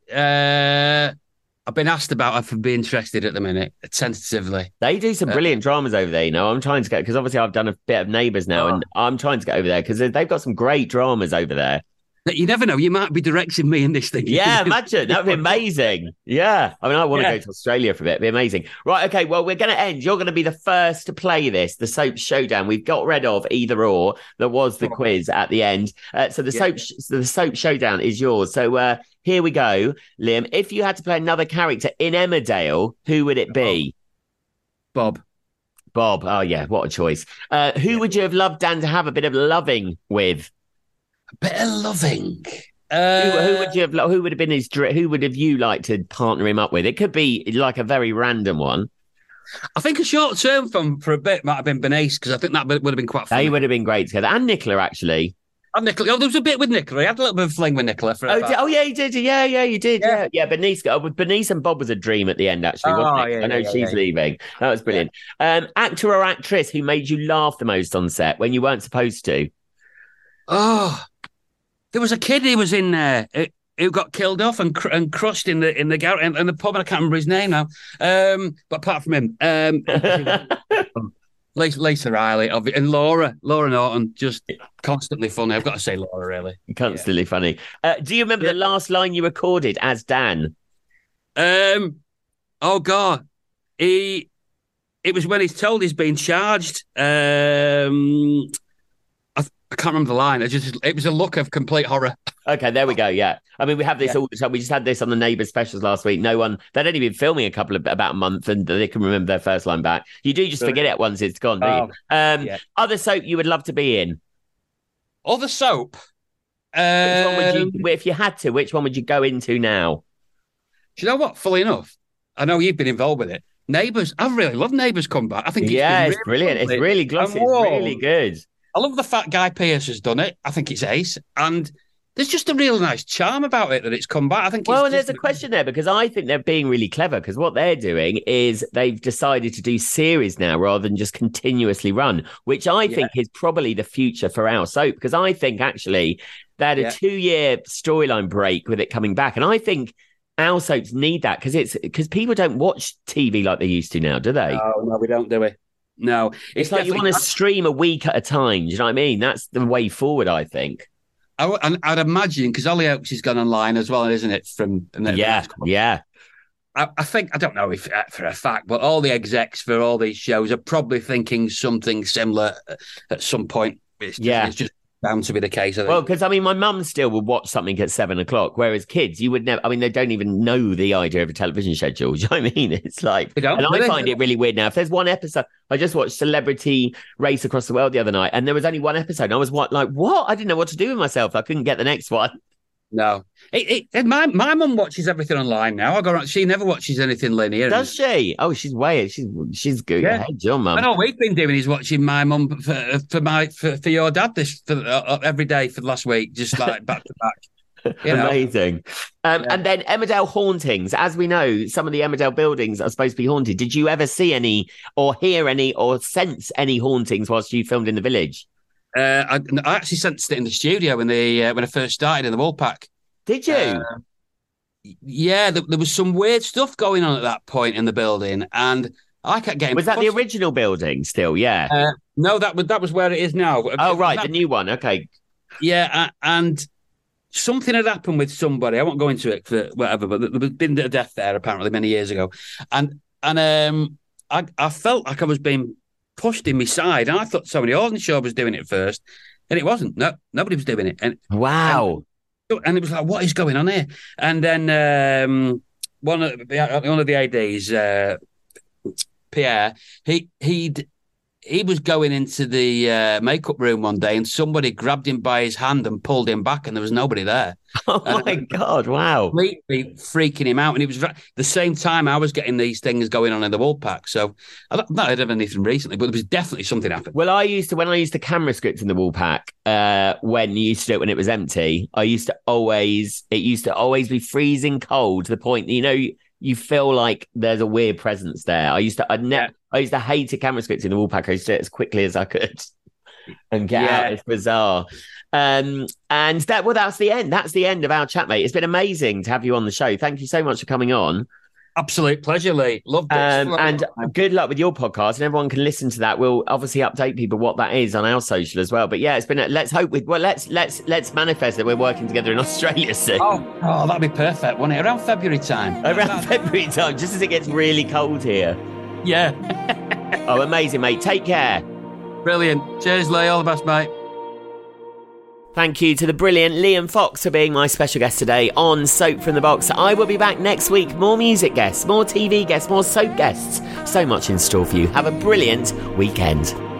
Uh, I've been asked about if I'd be interested at the minute, tentatively. They do some brilliant uh, dramas over there, you know. I'm trying to get, because obviously I've done a bit of Neighbours now, oh. and I'm trying to get over there because they've got some great dramas over there. You never know. You might be directing me in this thing. Yeah, imagine. That would be amazing. Yeah. I mean, I want to yeah. go to Australia for a bit. It'd be amazing. Right. Okay. Well, we're going to end. You're going to be the first to play this, the Soap Showdown. We've got rid of either or. There was the oh. quiz at the end. Uh, so the yeah. soap so the Soap Showdown is yours. So uh, here we go, Liam. If you had to play another character in Emmerdale, who would it be? Bob. Bob. Oh, yeah. What a choice. Uh, who yeah. would you have loved Dan to have a bit of loving with? Bit of loving. Uh, who, who would you have? Who would have been his? Who would have you liked to partner him up with? It could be like a very random one. I think a short term from for a bit might have been Bernice because I think that would have been quite funny. They would have been great together, and Nicola actually. And Nicola, oh, there was a bit with Nicola. He had a little bit of a fling with Nicola. For oh, did, oh yeah, you did. Yeah, yeah, you did. Yeah, yeah. yeah Bernice. Oh, Bernice and Bob was a dream at the end. Actually, wasn't oh, it? Yeah, I know yeah, she's yeah. leaving. That was brilliant. Yeah. Um, actor or actress who made you laugh the most on set when you weren't supposed to? Oh. There was a kid who was in there who got killed off and cr- and crushed in the in the garret in, in the pub, and I can't remember his name now. Um, but apart from him, um, Lisa, Lisa Riley and Laura, Laura Norton, just constantly funny. I've got to say Laura, really. Constantly yeah. funny. Uh, do you remember yeah. the last line you recorded as Dan? Um, oh God, he. It was when he's told he's been charged. Um. I can't remember the line. It just it was a look of complete horror. Okay, there we go. Yeah, I mean we have this yeah. all the time. We just had this on the Neighbours specials last week. No one they'd only been filming a couple of about a month, and they can remember their first line back. You do just forget it once it's gone, don't oh, you? Um, yeah. Other soap you would love to be in? Other soap. Um, which one would you, if you had to, which one would you go into now? Do you know what? Fully enough, I know you've been involved with it. Neighbours. I really love Neighbours Come Back. I think it's yeah, really it's brilliant. Lovely. It's really glossy. It's really good. I love the fact Guy Pearce has done it. I think it's ace. And there's just a real nice charm about it that it's come back. I think. Well, it's and there's a question there because I think they're being really clever because what they're doing is they've decided to do series now rather than just continuously run, which I yeah. think is probably the future for our soap because I think actually they had a yeah. two-year storyline break with it coming back. And I think our soaps need that because it's because people don't watch T V like they used to now, do they? No, no, we don't, do we? No, it's, it's like you want to stream a week at a time. Do you know what I mean? That's the way forward, I think. I, and I'd imagine because Hollyoaks has gone online as well, isn't it? From yeah, yeah. I, I think I don't know if for a fact, but all the execs for all these shows are probably thinking something similar at some point. It's just, yeah, it's just bound to be the case. I think. Well, because I mean, my mum still would watch something at seven o'clock, whereas kids, you would never. I mean, they don't even know the idea of a television schedule. Do you know what I mean? It's like, and I find it really weird now. If there's one episode, I just watched Celebrity Race Across the World the other night, and there was only one episode. And I was what, like, what? I didn't know what to do with myself. I couldn't get the next one. No, it, it, my my mum watches everything online now. I go, she never watches anything linear. Does she? Oh, she's way she's she's good. Yeah. Ahead, your mum. And all we've been doing is watching my mum for for my for, for your dad this for, uh, every day for the last week, just like back to back. You know? Amazing. Um, Yeah. And then Emmerdale hauntings. As we know, some of the Emmerdale buildings are supposed to be haunted. Did you ever see any, or hear any, or sense any hauntings whilst you filmed in the village? Uh, I, I actually sensed it in the studio when they uh, when I first started in the Woolpack. Did you? Uh, yeah, there, there was some weird stuff going on at that point in the building, and I kept getting. Was that pushed. the original building still? Yeah. Uh, no, that was that was where it is now. Oh, right, That- the new one. Okay. Yeah, uh, and something had happened with somebody. I won't go into it for whatever, but there had been a death there apparently many years ago, and and um, I I felt like I was being pushed in my side, and I thought somebody on the show was doing it first, and it wasn't. No, nobody was doing it, and Wow. and, and it was like, what is going on here? And then um, one of the, one of the A Ds, uh, Pierre, he he'd. He was going into the uh, makeup room one day and somebody grabbed him by his hand and pulled him back and there was nobody there. Oh, And my God. Wow. Completely freaking him out. And it was right, the same time I was getting these things going on in the Woolpack. So I've not heard of anything recently, but there was definitely something happened. Well, I used to, when I used to camera script in the Woolpack, uh, when you used to do it when it was empty, I used to always, it used to always be freezing cold to the point, you know, you, you feel like there's a weird presence there. I used to, I'd never, yeah. I used to hate a camera script in the Woolpack. I used to do it as quickly as I could and get Yeah. out. It's bizarre. Um, and that, well, that's the end. That's the end of our chat, mate. It's been amazing to have you on the show. Thank you so much for coming on. Absolute pleasure, Lee. Loved it. Um, and good luck with your podcast, and everyone can listen to that. We'll obviously update people what that is on our social as well. But yeah, it's been. A, let's hope with. Well, let's let's let's manifest that we're working together in Australia soon. Oh, oh, that'd be perfect, wouldn't it? Around February time. Around February time, just as it gets really cold here. Yeah. Oh, amazing, mate. Take care. Brilliant. Cheers, Lee. All the best, mate. Thank you to the brilliant Liam Fox for being my special guest today on Soap from the Box. I will be back next week. More music guests, more T V guests, more soap guests. So much in store for you. Have a brilliant weekend.